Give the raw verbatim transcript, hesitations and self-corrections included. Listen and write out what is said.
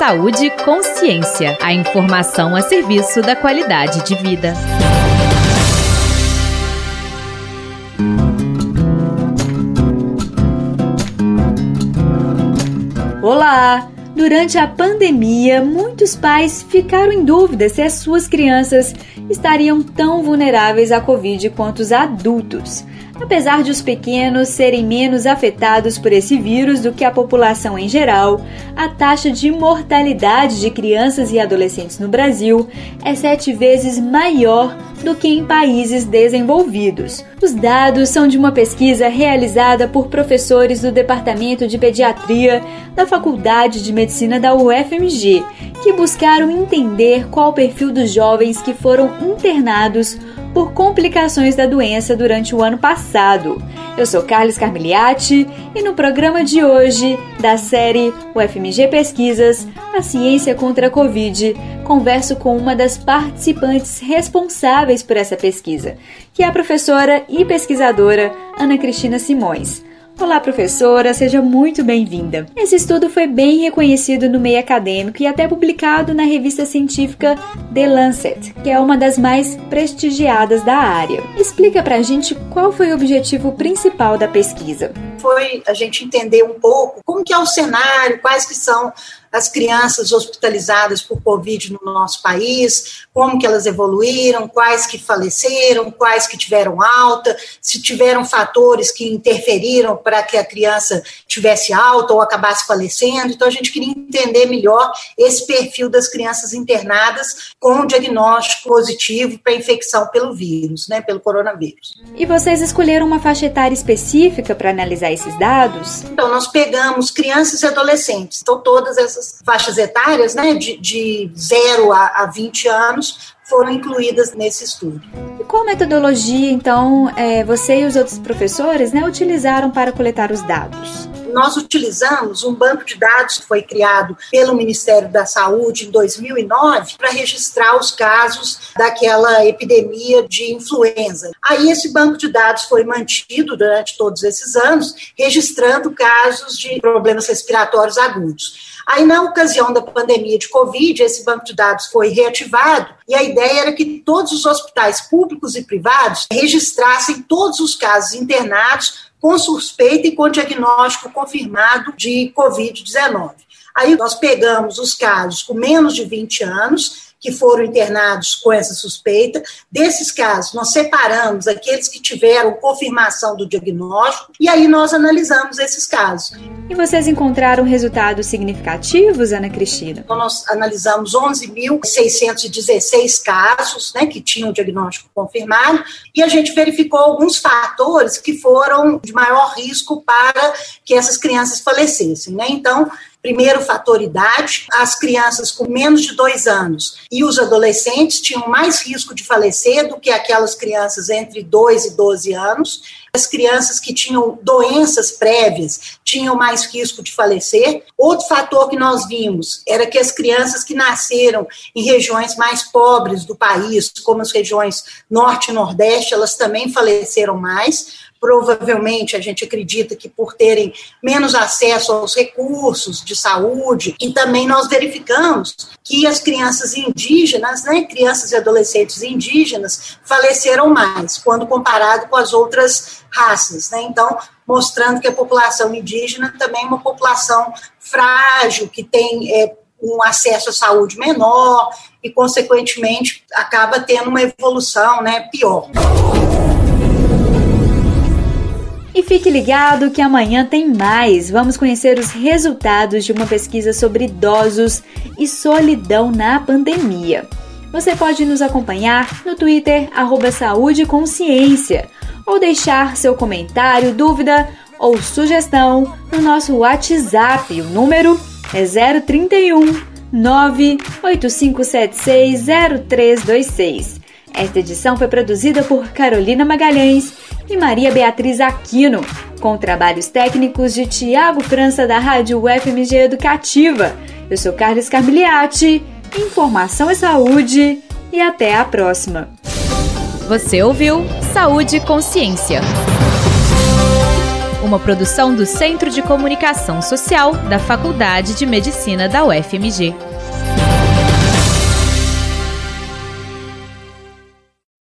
Saúde e Consciência. A informação a serviço da qualidade de vida. Olá! Durante a pandemia, muitos pais ficaram em dúvida se as suas crianças estariam tão vulneráveis à Covid quanto os adultos. Apesar de os pequenos serem menos afetados por esse vírus do que a população em geral, a taxa de mortalidade de crianças e adolescentes no Brasil é sete vezes maior do que em países desenvolvidos. Os dados são de uma pesquisa realizada por professores do Departamento de Pediatria da Faculdade de Medicina da U F M G, que buscaram entender qual o perfil dos jovens que foram internados por complicações da doença durante o ano passado. Eu sou Carlos Carmigliati e no programa de hoje, da série U F M G Pesquisas, a ciência contra a Covid, converso com uma das participantes responsáveis por essa pesquisa, que é a professora e pesquisadora Ana Cristina Simões. Olá, professora, seja muito bem-vinda. Esse estudo foi bem reconhecido no meio acadêmico e até publicado na revista científica The Lancet, que é uma das mais prestigiadas da área. Explica pra gente qual foi o objetivo principal da pesquisa. Foi a gente entender um pouco como que é o cenário, quais que são as crianças hospitalizadas por Covid no nosso país, como que elas evoluíram, quais que faleceram, quais que tiveram alta, se tiveram fatores que interferiram para que a criança tivesse alta ou acabasse falecendo. Então, a gente queria entender melhor esse perfil das crianças internadas com diagnóstico positivo para infecção pelo vírus, né, pelo coronavírus. E vocês escolheram uma faixa etária específica para analisar esses dados? Então, nós pegamos crianças e adolescentes, então todas essas faixas etárias, né, de, de zero a vinte anos, foram incluídas nesse estudo. E qual metodologia, então, é, você e os outros professores, né, utilizaram para coletar os dados? Nós utilizamos um banco de dados que foi criado pelo Ministério da Saúde em dois mil e nove para registrar os casos daquela epidemia de influenza. Aí esse banco de dados foi mantido durante todos esses anos, registrando casos de problemas respiratórios agudos. Aí, na ocasião da pandemia de Covid, esse banco de dados foi reativado e a ideia era que todos os hospitais públicos e privados registrassem todos os casos internados com suspeita e com diagnóstico confirmado de covid dezenove. Aí nós pegamos os casos com menos de vinte anos, que foram internados com essa suspeita. Desses casos, nós separamos aqueles que tiveram confirmação do diagnóstico e aí nós analisamos esses casos. E vocês encontraram resultados significativos, Ana Cristina? Então, nós analisamos onze mil seiscentos e dezesseis casos, né, que tinham diagnóstico confirmado, e a gente verificou alguns fatores que foram de maior risco para que essas crianças falecessem, né? Então, primeiro fator, idade. As crianças com menos de dois anos e os adolescentes tinham mais risco de falecer do que aquelas crianças entre dois e doze anos. As crianças que tinham doenças prévias tinham mais risco de falecer. Outro fator que nós vimos era que as crianças que nasceram em regiões mais pobres do país, como as regiões norte e nordeste, elas também faleceram mais. Provavelmente, a gente acredita que por terem menos acesso aos recursos de saúde, e também nós verificamos que as crianças indígenas, né, crianças e adolescentes indígenas, faleceram mais, quando comparado com as outras raças, né? Então, mostrando que a população indígena também é uma população frágil, que tem é, um acesso à saúde menor e, consequentemente, acaba tendo uma evolução, né, pior. E fique ligado que amanhã tem mais. Vamos conhecer os resultados de uma pesquisa sobre idosos e solidão na pandemia. Você pode nos acompanhar no Twitter, arroba Saúde e Consciência, ou deixar seu comentário, dúvida ou sugestão no nosso WhatsApp. O número é zero trinta e um, nove oito cinco sete seis, zero três dois seis. Esta edição foi produzida por Carolina Magalhães e Maria Beatriz Aquino, com trabalhos técnicos de Tiago França, da Rádio U F M G Educativa. Eu sou Carlos Carmigliati, informação é saúde e até a próxima. Você ouviu Saúde e Consciência, uma produção do Centro de Comunicação Social da Faculdade de Medicina da U F M G.